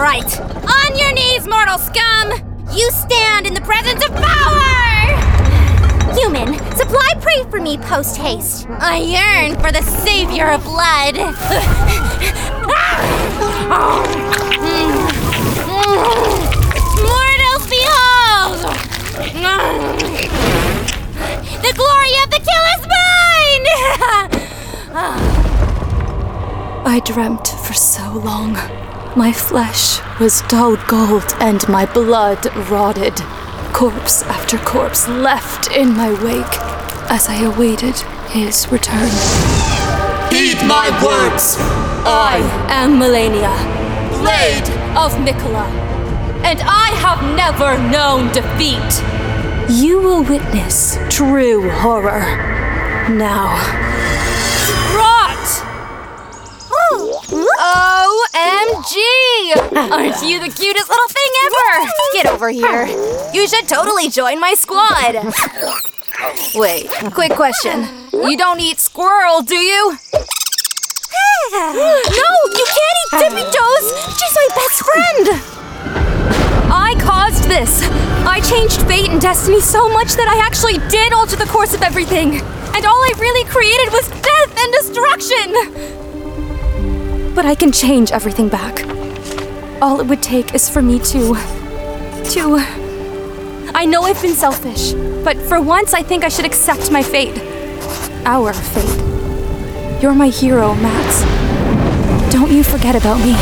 right. On your knees, mortal scum! You stand in the presence of power! Human, supply pray for me post-haste. I yearn for the savior of blood. Mortals, behold! The glory of the kill is mine! I dreamt for so long. My flesh was dull gold and my blood rotted. Corpse after corpse left in my wake as I awaited his return. Heed my words! I am Melania, Blade of Miquella, and I have never known defeat. You will witness true horror. Now. Rot! OMG! Aren't you the cutest little thing ever? Get over here. You should totally join my squad. Wait, quick question. You don't eat squirrel, do you? No, you can't eat Tippy Toes! She's my best friend! I caused this. I changed fate and destiny so much that I actually did alter the course of everything. And all I really created was death and destruction! But I can change everything back. All it would take is for me to... I know I've been selfish, but for once I think I should accept my fate. Our fate. You're my hero, Max. Don't you forget about me.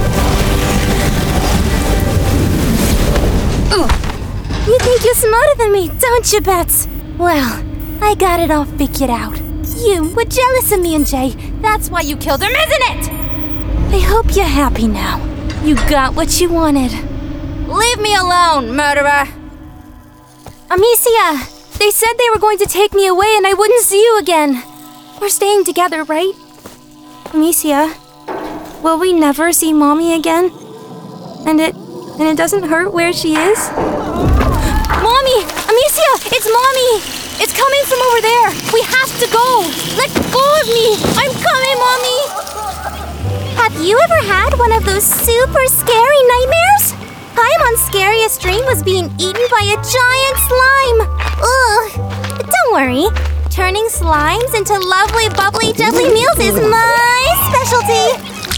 You think you're smarter than me, don't you, Bets? Well, I got it all figured out. You were jealous of me and Jay. That's why you killed him, isn't it? I hope you're happy now. You got what you wanted. Leave me alone, murderer! Amicia! They said they were going to take me away and I wouldn't see you again. We're staying together, right? Amicia, will we never see Mommy again? And it doesn't hurt where she is? Mommy! Amicia! It's Mommy! It's coming from over there! We have to go! Let go of me! I'm coming, Mommy! Have you ever had one of those super scary nightmares? Paimon scariest dream was being eaten by a giant slime! Ugh! Don't worry. Turning slimes into lovely, bubbly, jubbly meals is my specialty!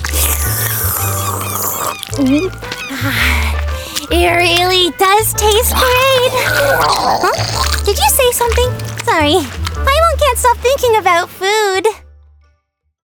It really does taste great! Huh? Did you say something? Sorry. Paimon can't stop thinking about food.